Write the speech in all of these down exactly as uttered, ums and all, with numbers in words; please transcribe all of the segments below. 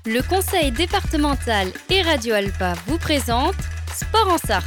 Le conseil départemental et Radio Alpa vous présente Sport en Sarthe.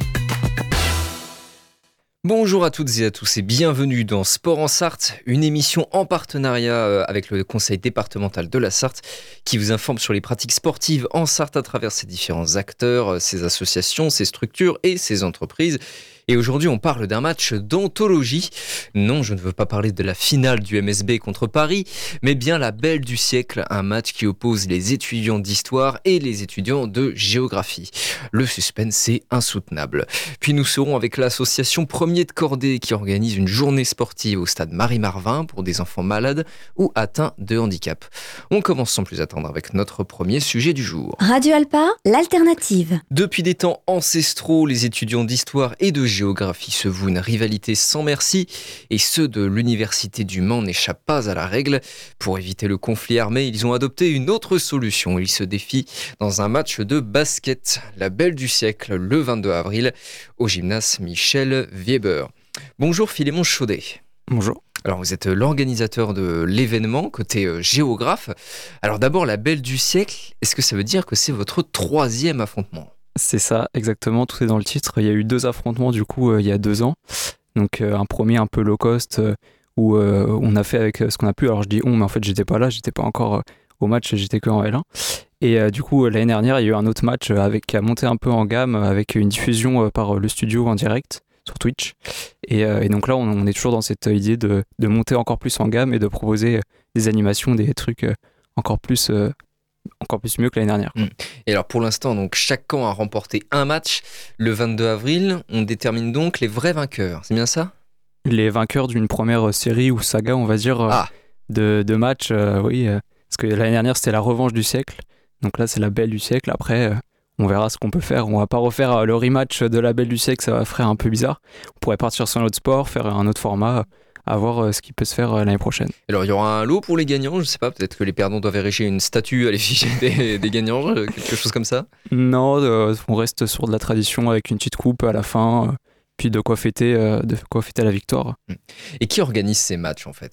Bonjour à toutes et à tous et bienvenue dans Sport en Sarthe, une émission en partenariat avec le conseil départemental de la Sarthe qui vous informe sur les pratiques sportives en Sarthe à travers ses différents acteurs, ses associations, ses structures et ses entreprises. Et aujourd'hui, on parle d'un match d'anthologie. Non, je ne veux pas parler de la finale du M S B contre Paris, mais bien la belle du siècle, un match qui oppose les étudiants d'histoire et les étudiants de géographie. Le suspense est insoutenable. Puis nous serons avec l'association Premier de Cordée qui organise une journée sportive au stade Marie-Marvin pour des enfants malades ou atteints de handicap. On commence sans plus attendre avec notre premier sujet du jour. Radio Alpa, l'alternative. Depuis des temps ancestraux, les étudiants d'histoire et de géographie se vouent une rivalité sans merci et ceux de l'université du Mans n'échappent pas à la règle. Pour éviter le conflit armé, ils ont adopté une autre solution. Ils se défient dans un match de basket, la belle du siècle, le vingt-deux avril, au gymnase Michel Weber. Bonjour Philémon Chaudet. Bonjour. Alors vous êtes l'organisateur de l'événement, côté euh, géographe. Alors d'abord, la belle du siècle, est-ce que ça veut dire que c'est votre troisième affrontement ? C'est ça, exactement, tout est dans le titre. Il y a eu deux affrontements du coup euh, il y a deux ans. Donc euh, un premier un peu low cost euh, où euh, on a fait avec euh, ce qu'on a pu. Alors je dis on, mais en fait j'étais pas là, j'étais pas encore euh, au match, j'étais que en L un. Et euh, du coup euh, l'année dernière il y a eu un autre match euh, avec, qui a monté un peu en gamme euh, avec une diffusion euh, par euh, le studio en direct sur Twitch. Et, euh, et donc là on, on est toujours dans cette idée de, de monter encore plus en gamme et de proposer euh, des animations, des trucs euh, encore plus... Euh, encore plus mieux que l'année dernière. Mmh. Et alors pour l'instant, donc, chaque camp a remporté un match. Le vingt-deux avril, on détermine donc les vrais vainqueurs. C'est bien ça ? Les vainqueurs d'une première série ou saga, on va dire, ah. de, de matchs. Euh, oui, euh, parce que l'année dernière, c'était la revanche du siècle. Donc là, c'est la belle du siècle. Après, euh, on verra ce qu'on peut faire. On va pas refaire euh, le rematch de la belle du siècle, ça va faire un peu bizarre. On pourrait partir sur un autre sport, faire un autre format, à voir euh, ce qui peut se faire euh, l'année prochaine. Alors, il y aura un lot pour les gagnants, je sais pas, peut-être que les perdants doivent ériger une statue à l'effigie des, des gagnants, quelque chose comme ça ? Non, euh, on reste sur de la tradition avec une petite coupe à la fin, euh, puis de quoi fêter, euh, de quoi fêter la victoire. Et qui organise ces matchs, en fait ?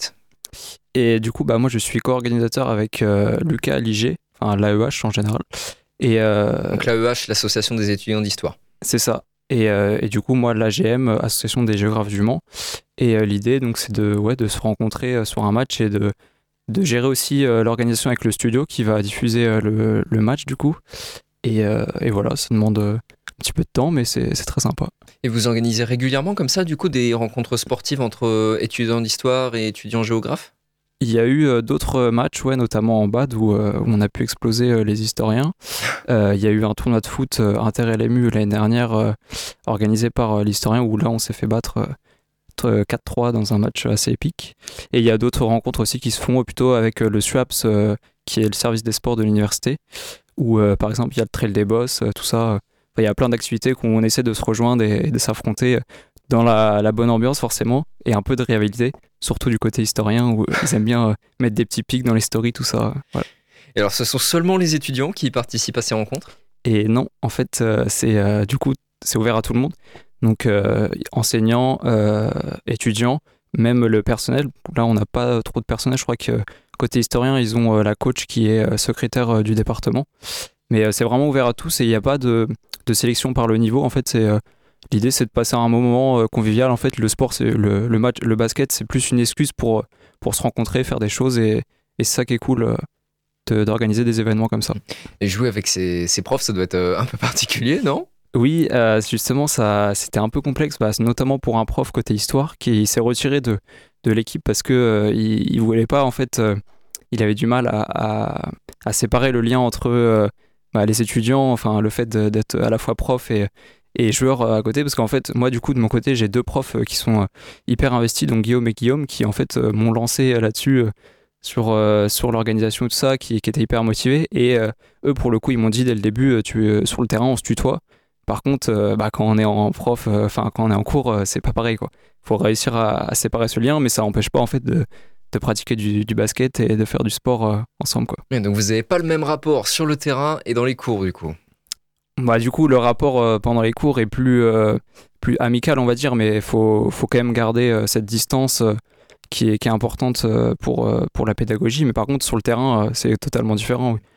Et du coup, bah, moi, je suis co-organisateur avec euh, Lucas Liger, enfin l'A E H en général. Et, euh, Donc l'A E H, l'association des étudiants d'histoire. C'est ça. Et, euh, et du coup, moi, l'A G M, Association des géographes du Mans. Et euh, l'idée, donc, c'est de, ouais, de se rencontrer euh, sur un match et de, de gérer aussi euh, l'organisation avec le studio qui va diffuser euh, le, le match, du coup. Et, euh, et voilà, ça demande euh, un petit peu de temps, mais c'est, c'est très sympa. Et vous organisez régulièrement comme ça, du coup, des rencontres sportives entre étudiants d'histoire et étudiants géographes ? Il y a eu euh, d'autres matchs, ouais, notamment en B A D, où, euh, où on a pu exploser euh, les historiens. Euh, il y a eu un tournoi de foot euh, inter-L M U l'année dernière, euh, organisé par euh, l'historien, où là, on s'est fait battre euh, quatre trois dans un match assez épique. Et il y a d'autres rencontres aussi qui se font euh, plutôt avec euh, le SUAPS, euh, qui est le service des sports de l'université, où, euh, par exemple, il y a le Trail des Boss, euh, tout ça. Euh, il y a plein d'activités qu'on essaie de se rejoindre et, et de s'affronter dans la, la bonne ambiance, forcément, et un peu de rivalité, surtout du côté historien, où ils aiment bien euh, mettre des petits pics dans les stories, tout ça. Voilà. Et alors, ce sont seulement les étudiants qui participent à ces rencontres ? Et non, en fait, euh, c'est, euh, du coup, c'est ouvert à tout le monde. Donc, euh, enseignants, euh, étudiants, même le personnel. Là, on n'a pas trop de personnel. Je crois que côté historien, ils ont euh, la coach qui est euh, secrétaire euh, du département. Mais euh, c'est vraiment ouvert à tous et il n'y a pas de, de sélection par le niveau. En fait, c'est... Euh, L'idée, c'est de passer un moment euh, convivial. En fait, le sport, c'est le, le match, le basket, c'est plus une excuse pour, pour se rencontrer, faire des choses. Et, et c'est ça qui est cool euh, de, d'organiser des événements comme ça. Et jouer avec ses, ses profs, ça doit être euh, un peu particulier, non ? Oui, euh, justement, ça, c'était un peu complexe, bah, notamment pour un prof côté histoire qui s'est retiré de, de l'équipe parce qu'il euh, ne voulait pas, en fait, euh, il avait du mal à, à, à séparer le lien entre euh, bah, les étudiants, enfin, le fait de, d'être à la fois prof et et joueurs à côté, parce qu'en fait, moi, du coup, de mon côté, j'ai deux profs qui sont hyper investis, donc Guillaume et Guillaume, qui, en fait, m'ont lancé là-dessus, sur, euh, sur l'organisation et tout ça, qui, qui étaient hyper motivés, et euh, eux, pour le coup, ils m'ont dit dès le début, tu, sur le terrain, on se tutoie. Par contre, euh, bah, quand on est en prof, enfin, euh, quand on est en cours, euh, c'est pas pareil, quoi. Faut réussir à, à séparer ce lien, mais ça n'empêche pas, en fait, de, de pratiquer du, du basket et de faire du sport euh, ensemble, quoi. Et donc, vous n'avez pas le même rapport sur le terrain et dans les cours, du coup ? Bah, du coup, le rapport euh, pendant les cours est plus, euh, plus amical, on va dire, mais il faut, faut quand même garder euh, cette distance euh, qui, est, qui est importante euh, pour, euh, pour la pédagogie. Mais par contre, sur le terrain, euh, c'est totalement différent. Oui.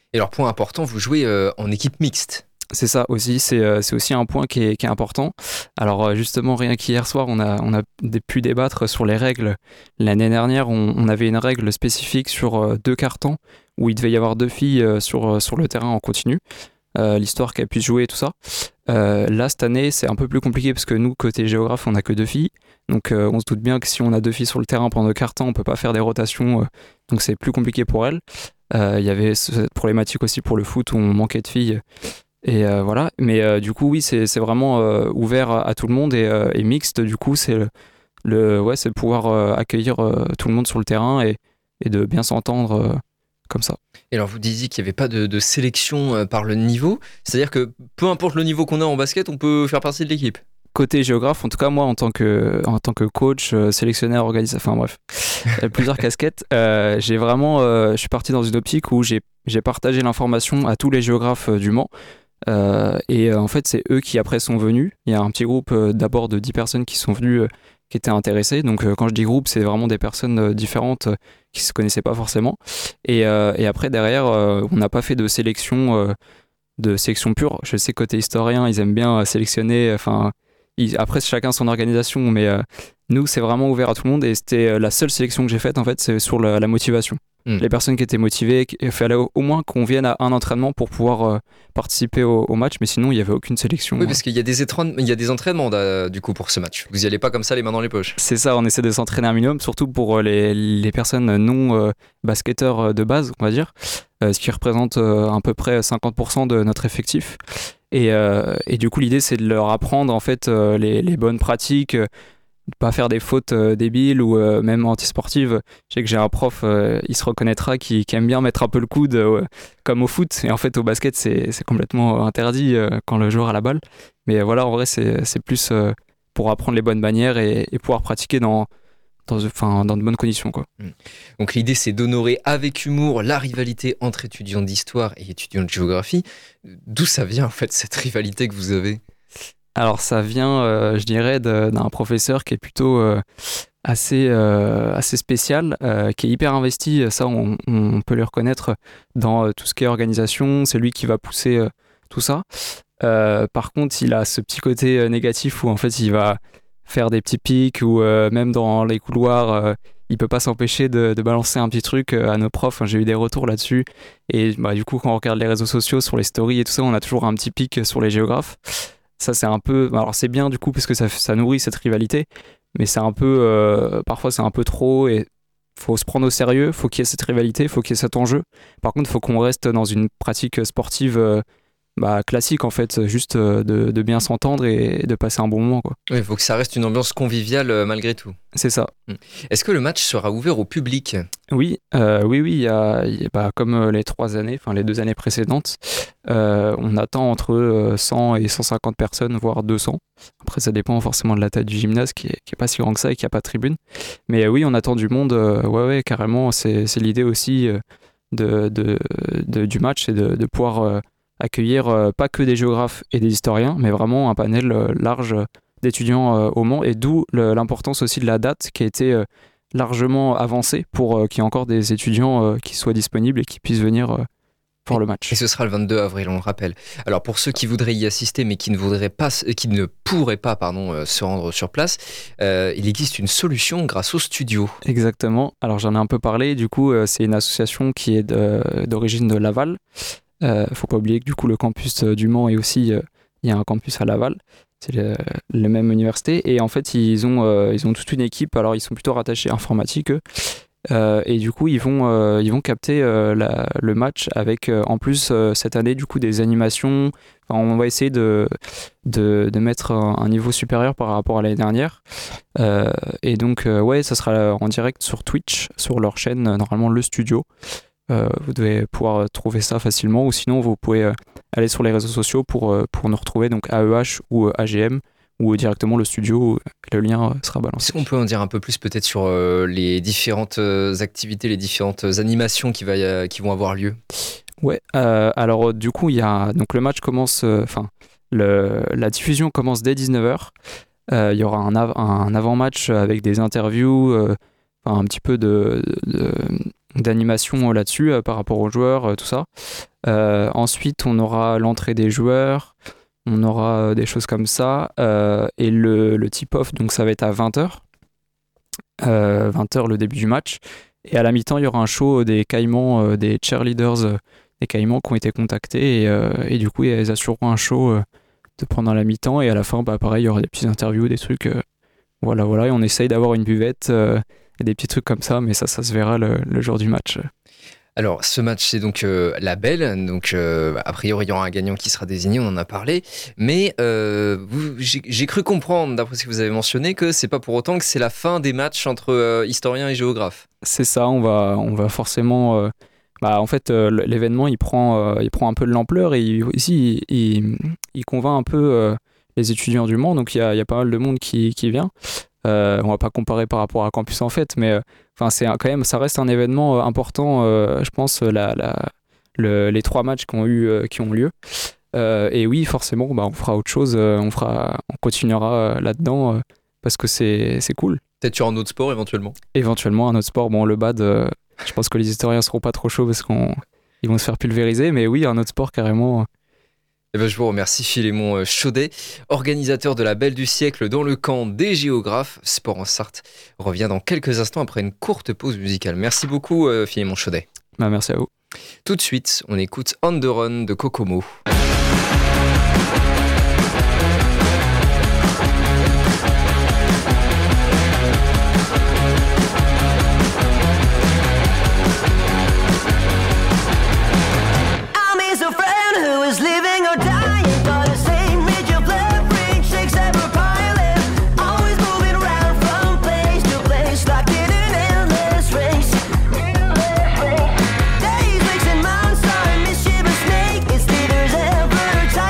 Et alors, point important, vous jouez euh, en équipe mixte. C'est ça aussi, c'est, euh, c'est aussi un point qui est, qui est important. Alors euh, justement, rien qu'hier soir, on a, on a pu débattre sur les règles. L'année dernière, on, on avait une règle spécifique sur euh, deux cartons, où il devait y avoir deux filles euh, sur, sur le terrain en continu, euh, l'histoire qu'elles puissent jouer et tout ça. Euh, là, cette année, c'est un peu plus compliqué, parce que nous, côté géographe, on n'a que deux filles. Donc euh, on se doute bien que si on a deux filles sur le terrain pendant deux cartons, on ne peut pas faire des rotations, euh, donc c'est plus compliqué pour elles. Euh, il y avait cette problématique aussi pour le foot, où on manquait de filles. Et euh, voilà, mais euh, du coup oui, c'est, c'est vraiment euh, ouvert à, à tout le monde et, euh, et mixte. Du coup, c'est le, le ouais, c'est pouvoir euh, accueillir euh, tout le monde sur le terrain et, et de bien s'entendre euh, comme ça. Et alors vous disiez qu'il n'y avait pas de, de sélection euh, par le niveau, c'est-à-dire que peu importe le niveau qu'on a en basket, on peut faire partie de l'équipe. Côté géographe, en tout cas moi en tant que, en tant que coach, euh, sélectionneur, organisateur, enfin bref, plusieurs casquettes, euh, j'ai vraiment, euh, je suis parti dans une optique où j'ai, j'ai partagé l'information à tous les géographes euh, du Mans. Euh, et euh, en fait, c'est eux qui après sont venus. Il y a un petit groupe euh, d'abord de dix personnes qui sont venues, euh, qui étaient intéressées. Donc, euh, quand je dis groupe, c'est vraiment des personnes euh, différentes euh, qui se connaissaient pas forcément. Et, euh, et après, derrière, euh, on n'a pas fait de sélection, euh, de sélection pure. Je sais côté historien, ils aiment bien euh, sélectionner. Enfin, ils, après, chacun son organisation, mais euh, nous, c'est vraiment ouvert à tout le monde. Et c'était la seule sélection que j'ai faite, en fait, c'est sur la, la motivation. Mmh. Les personnes qui étaient motivées, il fallait au, au moins qu'on vienne à un entraînement pour pouvoir euh, participer au, au match, mais sinon il n'y avait aucune sélection. Oui, parce qu'il y a des, étran- il y a des entraînements là, du coup pour ce match. Vous n'y allez pas comme ça les mains dans les poches. C'est ça, on essaie de s'entraîner un minimum, surtout pour les, les personnes non euh, basketteurs de base, on va dire, euh, ce qui représente euh, à peu près cinquante pour cent de notre effectif. Et, euh, et du coup l'idée c'est de leur apprendre en fait euh, les, les bonnes pratiques. Euh, pas faire des fautes euh, débiles ou euh, même antisportives. Je sais que j'ai un prof, euh, il se reconnaîtra, qui, qui aime bien mettre un peu le coude euh, comme au foot. Et en fait, au basket, c'est, c'est complètement interdit euh, quand le joueur a la balle. Mais euh, voilà, en vrai, c'est, c'est plus euh, pour apprendre les bonnes manières et, et pouvoir pratiquer dans, dans, enfin, dans de bonnes conditions, quoi. Donc l'idée, c'est d'honorer avec humour la rivalité entre étudiants d'histoire et étudiants de géographie. D'où ça vient, en fait, cette rivalité que vous avez ? Alors ça vient, euh, je dirais, de, d'un professeur qui est plutôt euh, assez, euh, assez spécial, euh, qui est hyper investi. Ça, on, on peut le reconnaître dans euh, tout ce qui est organisation. C'est lui qui va pousser euh, tout ça. Euh, par contre, il a ce petit côté euh, négatif où en fait, il va faire des petits pics ou euh, même dans les couloirs, euh, il peut pas s'empêcher de, de balancer un petit truc euh, à nos profs. J'ai eu des retours là-dessus. Et bah, du coup, quand on regarde les réseaux sociaux, sur les stories et tout ça, on a toujours un petit pic sur les géographes. Ça, c'est un peu... Alors, c'est bien, du coup, parce que ça, ça nourrit cette rivalité, mais c'est un peu... Euh, parfois, c'est un peu trop, et faut se prendre au sérieux, faut qu'il y ait cette rivalité, faut qu'il y ait cet enjeu. Par contre, faut qu'on reste dans une pratique sportive euh, bah, classique, en fait, juste euh, de, de bien s'entendre et de passer un bon moment, quoi. Oui, il faut que ça reste une ambiance conviviale euh, malgré tout. C'est ça. Est-ce que le match sera ouvert au public ? Oui, euh, oui, oui, il y a, il y a, bah, comme euh, les trois années, enfin les deux années précédentes, euh, on attend entre euh, cent et cent cinquante personnes, voire deux cents. Après, ça dépend forcément de la taille du gymnase, qui est, qui est pas si grand que ça et qui a pas de tribune. Mais euh, oui, on attend du monde. Euh, ouais, ouais, carrément. C'est, c'est l'idée aussi euh, de, de, de, du match, c'est de, de pouvoir euh, accueillir euh, pas que des géographes et des historiens, mais vraiment un panel euh, large d'étudiants euh, au Mans. Et d'où le, l'importance aussi de la date qui a été euh, largement avancé pour euh, qu'il y ait encore des étudiants euh, qui soient disponibles et qui puissent venir euh, voir le match. Et ce sera le vingt-deux avril, on le rappelle. Alors pour ceux qui voudraient y assister mais qui ne voudraient pas, qui ne pourraient pas pardon, euh, se rendre sur place, euh, il existe une solution grâce au studio. Exactement. Alors j'en ai un peu parlé. Du coup, euh, c'est une association qui est de, d'origine de Laval. Il euh, ne faut pas oublier que du coup le campus du Mans est aussi, il euh, y a un campus à Laval. C'est le, la même université et en fait ils ont, euh, ils ont toute une équipe. Alors ils sont plutôt rattachés à informatique eux. Euh, et du coup ils vont, euh, ils vont capter euh, la, le match avec euh, en plus euh, cette année du coup des animations. Enfin, on va essayer de, de, de mettre un, un niveau supérieur par rapport à l'année dernière euh, et donc euh, ouais ça sera en direct sur Twitch, sur leur chaîne normalement le studio. Euh, vous devez pouvoir trouver ça facilement ou sinon vous pouvez euh, aller sur les réseaux sociaux pour, euh, pour nous retrouver, donc A E H ou euh, A G M ou directement le studio, le lien euh, sera balancé. Est-ce qu'on peut en dire un peu plus peut-être sur euh, les différentes euh, activités, les différentes animations qui, va y a, qui vont avoir lieu ? Ouais, euh, alors du coup il y a, donc le match commence, enfin euh, la diffusion commence dès dix-neuf heures, euh, il y aura un, av- un avant-match avec des interviews, euh, un petit peu de, de, d'animation là-dessus euh, par rapport aux joueurs, euh, tout ça. Euh, ensuite, on aura l'entrée des joueurs, on aura euh, des choses comme ça. Euh, et le, le tip-off, donc ça va être à vingt heures. Euh, vingt heures, le début du match. Et à la mi-temps, il y aura un show des Caïmans, euh, des cheerleaders euh, des Caïmans qui ont été contactés. Et, euh, et du coup, ils assureront un show euh, de pendant la mi-temps. Et à la fin, bah, pareil, il y aura des petites interviews, des trucs. Euh, voilà, voilà. Et on essaye d'avoir une buvette euh, et des petits trucs comme ça. Mais ça, ça se verra le, le jour du match. Alors, ce match, c'est donc euh, la Belle. Donc, euh, a priori, il y aura un gagnant qui sera désigné, on en a parlé. Mais euh, vous, j'ai, j'ai cru comprendre, d'après ce que vous avez mentionné, que c'est pas pour autant que c'est la fin des matchs entre euh, historiens et géographes. C'est ça, on va, on va forcément... Euh, bah, en fait, euh, l'événement, il prend, euh, il prend un peu de l'ampleur et il, ici, il, il, il convainc un peu euh, les étudiants du Mans. Donc, il y a, il y a pas mal de monde qui, qui vient. Euh, on va pas comparer par rapport à Campus en fait, mais enfin euh, c'est un, quand même, ça reste un événement important. Euh, je pense la, la, le, les trois matchs qui ont eu, euh, qui ont lieu. Euh, et oui, forcément, bah, on fera autre chose. Euh, on fera, on continuera euh, là-dedans euh, parce que c'est, c'est cool. Peut-être sur un autre sport éventuellement. Éventuellement un autre sport. Bon, le bad, euh, je pense que les historiens seront pas trop chauds parce qu'on, ils vont se faire pulvériser. Mais oui, un autre sport carrément. Eh ben, je vous remercie Philémon Chaudet, organisateur de la Belle du siècle dans le camp des géographes. Sport en Sarthe revient dans quelques instants après une courte pause musicale. Merci beaucoup Philémon Chaudet. Bah, merci à vous. Tout de suite, on écoute On the Run de Kokomo. Days, weeks, and months are mischievous snake. It's leaders ever tired.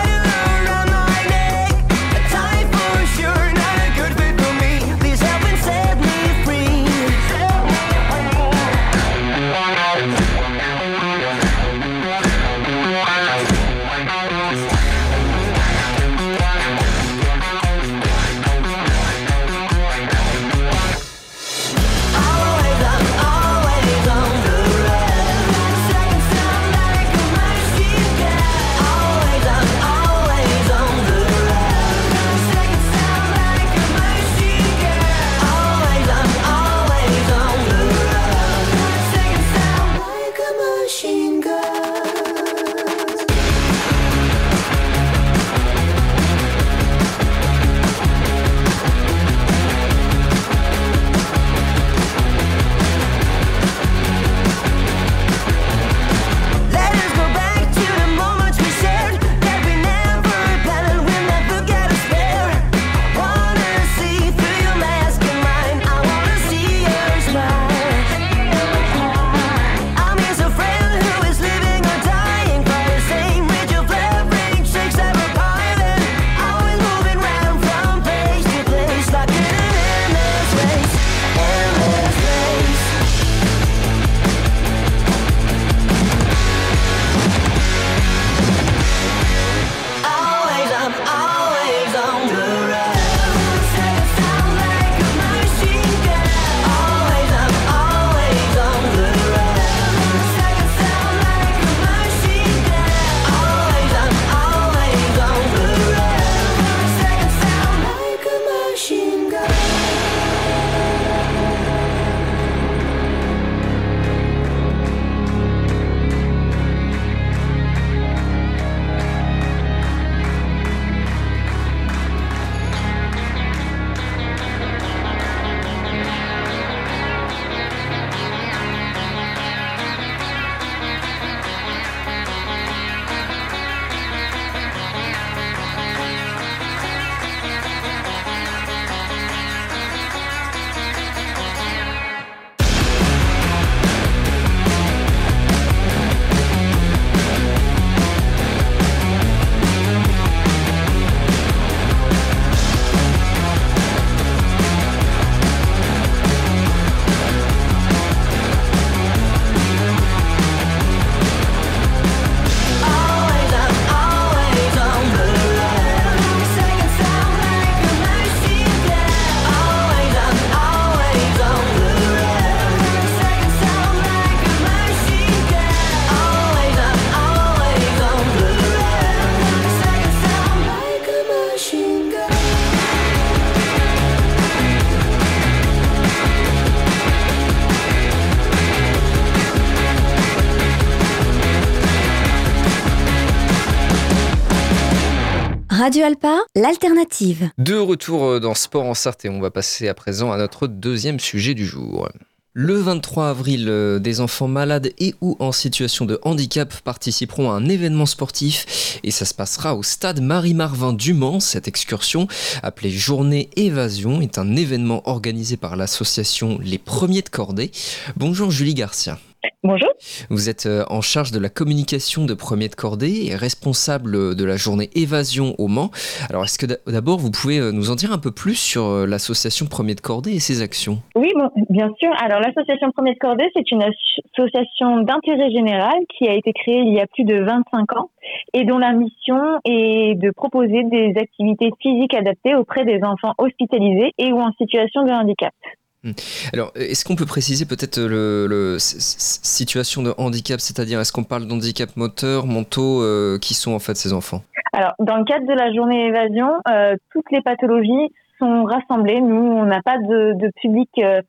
Radio Alpa, l'alternative. De retour dans Sport en Sarthe et on va passer à présent à notre deuxième sujet du jour. Le vingt-trois avril, des enfants malades et ou en situation de handicap participeront à un événement sportif et ça se passera au stade Marie-Marvin du Mans. Cette excursion, appelée Journée Évasion, est un événement organisé par l'association Les Premiers de Cordée. Bonjour Julie Garcia. Bonjour. Vous êtes en charge de la communication de Premiers de Cordée et responsable de la journée Évasion au Mans. Alors, est-ce que d'abord, vous pouvez nous en dire un peu plus sur l'association Premiers de Cordée et ses actions ? Oui, bon, bien sûr. Alors, l'association Premiers de Cordée, c'est une association d'intérêt général qui a été créée il y a plus de vingt-cinq ans et dont la mission est de proposer des activités physiques adaptées auprès des enfants hospitalisés et ou en situation de handicap. Alors, est-ce qu'on peut préciser peut-être le, le situation de handicap, c'est-à-dire est-ce qu'on parle d'handicap moteur, mentaux, euh, qui sont en fait ces enfants ? Alors, dans le cadre de la journée Évasion, euh, toutes les pathologies sont rassemblées. Nous, on n'a pas de, de public euh,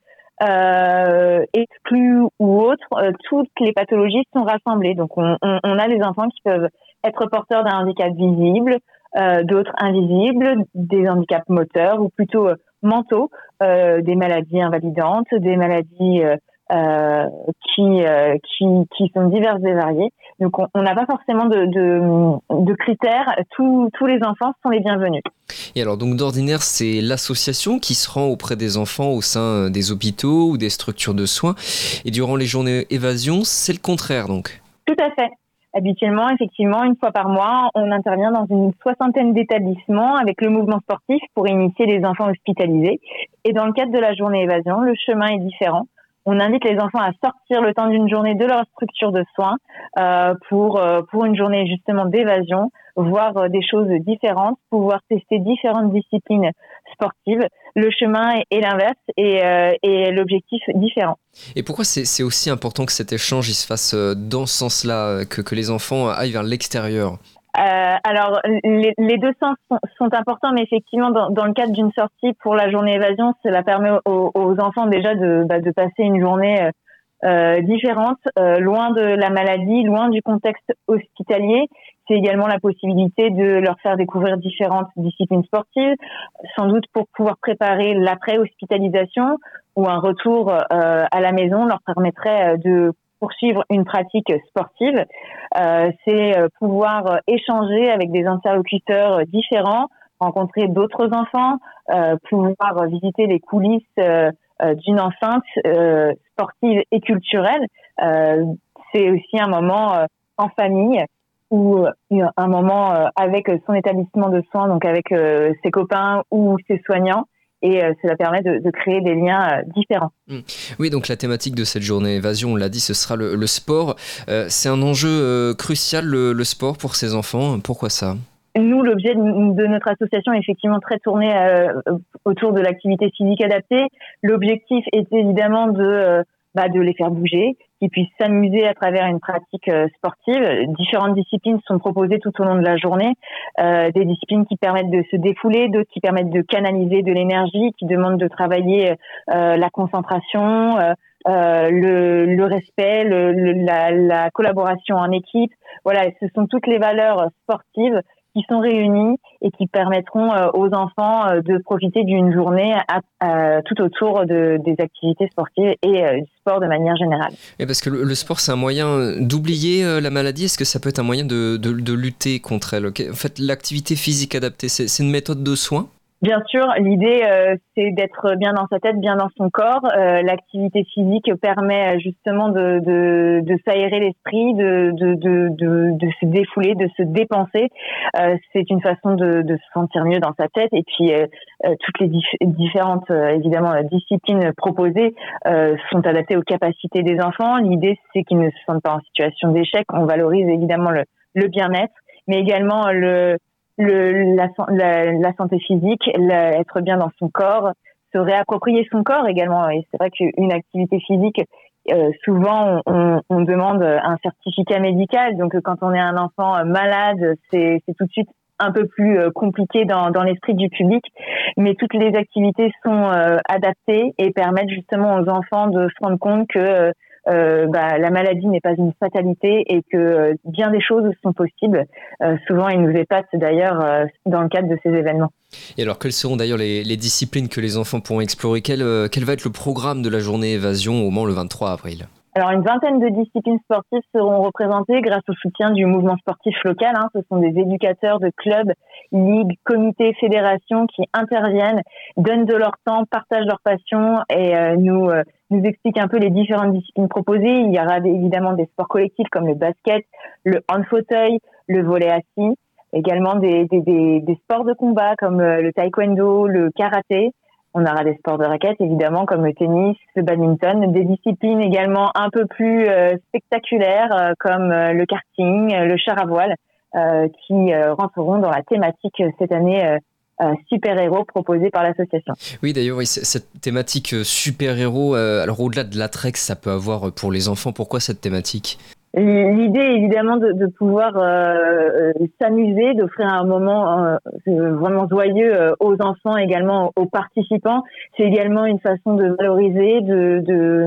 euh, exclu ou autre. Euh, toutes les pathologies sont rassemblées. Donc, on, on, on a des enfants qui peuvent être porteurs d'un handicap visible, euh, d'autres invisibles, des handicaps moteurs ou plutôt euh, mentaux, euh, des maladies invalidantes, des maladies euh, euh, qui, euh, qui qui sont diverses et variées. Donc on n'a pas forcément de, de, de critères. Tous tous les enfants sont les bienvenus. Et alors donc d'ordinaire c'est l'association qui se rend auprès des enfants au sein des hôpitaux ou des structures de soins. Et durant les journées Évasion, c'est le contraire donc. Tout à fait. Habituellement, effectivement, une fois par mois, on intervient dans une soixantaine d'établissements avec le mouvement sportif pour initier les enfants hospitalisés. Et dans le cadre de la journée Évasion, le chemin est différent. On invite les enfants à sortir le temps d'une journée de leur structure de soins euh, pour euh, pour une journée justement d'évasion, voir euh, des choses différentes, pouvoir tester différentes disciplines sportives. Le chemin est, est l'inverse et, euh, et l'objectif différent. Et pourquoi c'est, c'est aussi important que cet échange il se fasse dans ce sens-là, que, que les enfants aillent vers l'extérieur ? Euh, alors, les, les deux sens sont, sont importants, mais effectivement, dans, dans le cadre d'une sortie pour la journée Évasion, cela permet aux, aux enfants déjà de, bah, de passer une journée euh, différente, euh, loin de la maladie, loin du contexte hospitalier. C'est également la possibilité de leur faire découvrir différentes disciplines sportives, sans doute pour pouvoir préparer l'après-hospitalisation ou un retour euh, à la maison leur permettrait de poursuivre une pratique sportive. Euh, c'est pouvoir échanger avec des interlocuteurs différents, rencontrer d'autres enfants, euh, pouvoir visiter les coulisses euh, d'une enceinte euh, sportive et culturelle. Euh, c'est aussi un moment euh, en famille ou un moment euh, avec son établissement de soins, donc avec euh, ses copains ou ses soignants. Et euh, cela permet de, de créer des liens euh, différents. Oui, donc la thématique de cette journée Évasion, on l'a dit, ce sera le, le sport. Euh, c'est un enjeu euh, crucial, le, le sport, pour ces enfants. Pourquoi ça ? Nous, l'objet de notre association est effectivement très tourné euh, autour de l'activité physique adaptée. L'objectif est évidemment de, euh, bah, de les faire bouger, qu'ils puissent s'amuser à travers une pratique euh, sportive. Différentes disciplines sont proposées tout au long de la journée. Euh, des disciplines qui permettent de se défouler, d'autres qui permettent de canaliser de l'énergie, qui demandent de travailler euh, la concentration, euh, euh, le, le respect, le, le, la, la collaboration en équipe. Voilà, ce sont toutes les valeurs sportives qui sont réunis et qui permettront euh, aux enfants euh, de profiter d'une journée à, à, tout autour de, des activités sportives et euh, du sport de manière générale. Et parce que le, le sport, c'est un moyen d'oublier euh, la maladie. Est-ce que ça peut être un moyen de, de, de lutter contre elle ? En fait, l'activité physique adaptée, c'est, c'est une méthode de soin ? Bien sûr, l'idée euh, c'est d'être bien dans sa tête, bien dans son corps. Euh, l'activité physique permet justement de, de, de s'aérer l'esprit, de, de, de, de, de se défouler, de se dépenser. Euh, c'est une façon de, de se sentir mieux dans sa tête. Et puis euh, euh, toutes les dif- différentes euh, évidemment disciplines proposées euh, sont adaptées aux capacités des enfants. L'idée c'est qu'ils ne se sentent pas en situation d'échec. On valorise évidemment le, le bien-être, mais également le Le, la, la, la santé physique, la, être bien dans son corps, se réapproprier son corps également. Et c'est vrai qu'une activité physique, euh, souvent on, on demande un certificat médical. Donc quand on est un enfant malade, c'est, c'est tout de suite un peu plus compliqué dans, dans l'esprit du public. Mais toutes les activités sont euh, adaptées et permettent justement aux enfants de se rendre compte que euh, euh, bah, la maladie n'est pas une fatalité et que euh, bien des choses sont possibles. Euh, souvent, ils nous épatent d'ailleurs euh, dans le cadre de ces événements. Et alors, quelles seront d'ailleurs les, les disciplines que les enfants pourront explorer? quel, euh, quel va être le programme de la journée évasion au Mans le vingt-trois avril? Alors, une vingtaine de disciplines sportives seront représentées grâce au soutien du mouvement sportif local. Hein. Ce sont des éducateurs de clubs, ligues, comités, fédérations qui interviennent, donnent de leur temps, partagent leur passion et euh, nous euh, nous expliquent un peu les différentes disciplines proposées. Il y aura évidemment des sports collectifs comme le basket, le hand-fauteuil, le volley assis, également des, des, des, des sports de combat comme euh, le taekwondo, le karaté. On aura des sports de raquettes, évidemment, comme le tennis, le badminton, des disciplines également un peu plus euh, spectaculaires, euh, comme euh, le karting, euh, le char à voile, euh, qui euh, rentreront dans la thématique euh, cette année euh, euh, super-héros proposée par l'association. Oui, d'ailleurs, oui, cette thématique euh, super-héros, euh, alors au-delà de l'attrait que ça peut avoir pour les enfants, pourquoi cette thématique ? L'idée est évidemment de, de pouvoir euh, s'amuser, d'offrir un moment euh, vraiment joyeux euh, aux enfants, également aux participants. C'est également une façon de valoriser, de, de,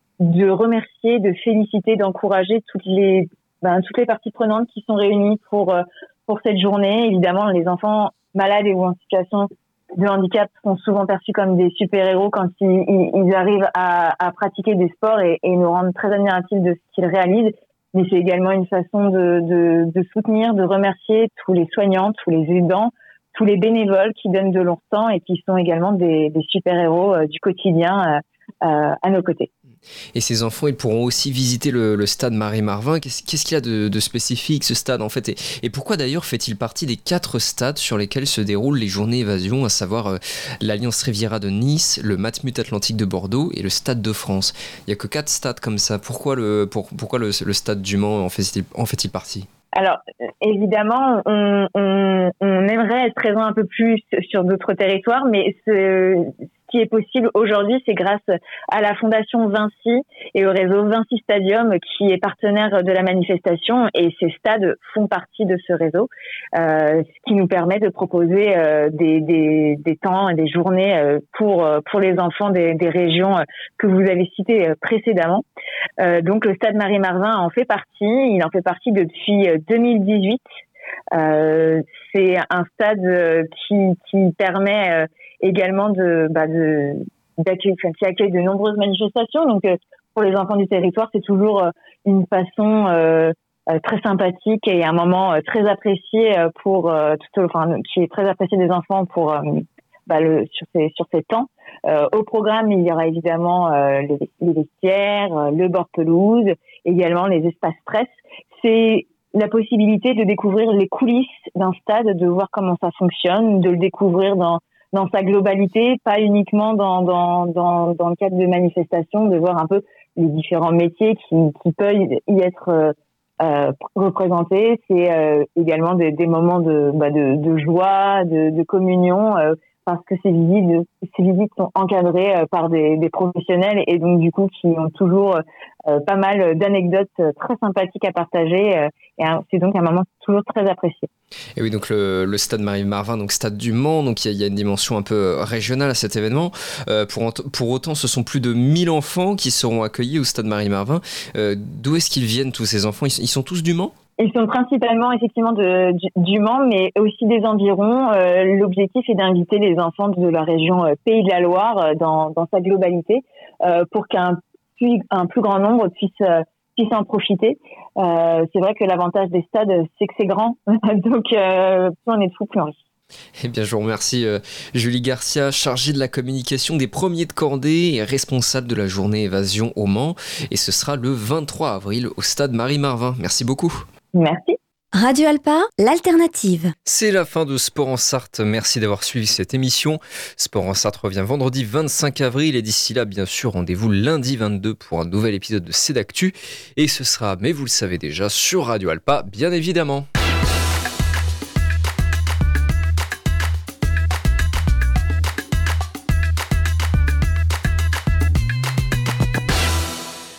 de remercier, de féliciter, d'encourager toutes les, ben, toutes les parties prenantes qui sont réunies pour, pour cette journée. Évidemment, les enfants malades et ou en situation de handicap sont souvent perçus comme des super-héros quand ils, ils arrivent à, à pratiquer des sports et, et nous rendent très admiratifs de ce qu'ils réalisent. Mais c'est également une façon de, de, de soutenir, de remercier tous les soignants, tous les aidants, tous les bénévoles qui donnent de leur temps et qui sont également des, des super-héros euh, du quotidien euh, euh, à nos côtés. Et ces enfants, ils pourront aussi visiter le, le stade Marie-Marvin. Qu'est-ce, qu'est-ce qu'il a de, de spécifique, ce stade, en fait ? Et, et pourquoi, d'ailleurs, fait-il partie des quatre stades sur lesquels se déroulent les journées évasion, à savoir euh, l'Alliance Riviera de Nice, le Matmut Atlantique de Bordeaux et le Stade de France ? Il n'y a que quatre stades comme ça. Pourquoi le, pour, pourquoi le, le stade du Mans en fait-il, en fait-il partie ? Alors, évidemment, on, on, on aimerait être présent un peu plus sur d'autres territoires, mais ce, ce qui est possible aujourd'hui, c'est grâce à la Fondation Vinci et au réseau Vinci Stadium, qui est partenaire de la manifestation, et ces stades font partie de ce réseau, euh, ce qui nous permet de proposer euh, des, des, des temps et des journées euh, pour, pour les enfants des, des régions que vous avez citées précédemment. Euh, donc, le stade Marie-Marvin en fait partie. Il en fait partie depuis deux mille dix-huit. Euh, c'est un stade qui, qui permet euh, également de, bah de, d'accueil, enfin, qui accueille de nombreuses manifestations. Donc, euh, pour les enfants du territoire, c'est toujours euh, une façon euh, euh, très sympathique et un moment euh, très apprécié euh, pour euh, tout, enfin, qui est très apprécié des enfants pour euh, bah, le, sur ces sur ces temps. Euh, au programme, il y aura évidemment euh, les, les vestiaires, euh, le bord pelouse, également les espaces presse. C'est la possibilité de découvrir les coulisses d'un stade, de voir comment ça fonctionne, de le découvrir dans dans sa globalité, pas uniquement dans dans dans, dans le cadre de manifestations, de voir un peu les différents métiers qui qui peuvent y être euh, euh, représentés. C'est euh, également des, des moments de bah, de, de joie, de, de communion. Euh, parce que ces visites, ces visites sont encadrées par des, des professionnels et donc du coup qui ont toujours euh, pas mal d'anecdotes très sympathiques à partager euh, et un, c'est donc un moment toujours très apprécié. Et oui, donc le, le stade Marie-Marvin, donc stade du Mans, donc il y, y a une dimension un peu régionale à cet événement. Euh, pour, pour autant, ce sont plus de mille enfants qui seront accueillis au stade Marie-Marvin. Euh, d'où est-ce qu'ils viennent tous ces enfants ? ils, ils sont tous du Mans ? Ils sont principalement effectivement de, du, du Mans, mais aussi des environs. Euh, l'objectif est d'inviter les enfants de la région euh, Pays de la Loire euh, dans, dans sa globalité euh, pour qu'un plus, un plus grand nombre puisse, euh, puisse en profiter. Euh, c'est vrai que l'avantage des stades, c'est que c'est grand. Donc, euh, plus on est de fous, plus on rit. Eh bien, je vous remercie euh, Julie Garcia, chargée de la communication des premiers de cordée et responsable de la journée évasion au Mans. Et ce sera le vingt-trois avril au stade Marie-Marvin. Merci beaucoup. Merci. Radio Alpa, l'alternative. C'est la fin de Sport en Sarthe. Merci d'avoir suivi cette émission. Sport en Sarthe revient vendredi vingt-cinq avril et d'ici là, bien sûr, rendez-vous lundi vingt-deux pour un nouvel épisode de C'est d'actu. Et ce sera, mais vous le savez déjà, sur Radio Alpa, bien évidemment.